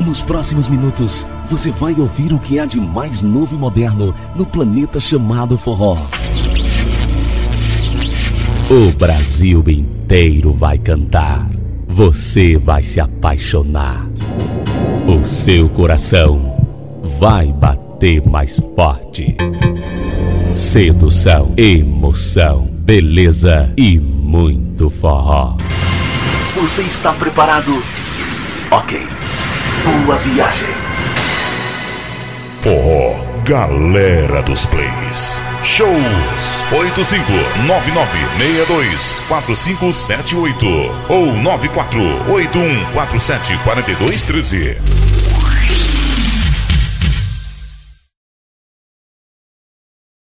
Nos próximos minutos, você vai ouvir o que há de mais novo e moderno no planeta chamado forró. O Brasil inteiro vai cantar. Você vai se apaixonar. O seu coração vai bater mais forte. Sedução, emoção, beleza e muito forró. Você está preparado? Ok. Boa viagem. Forró, galera dos plays. Shows 8599624578 ou 9481474213.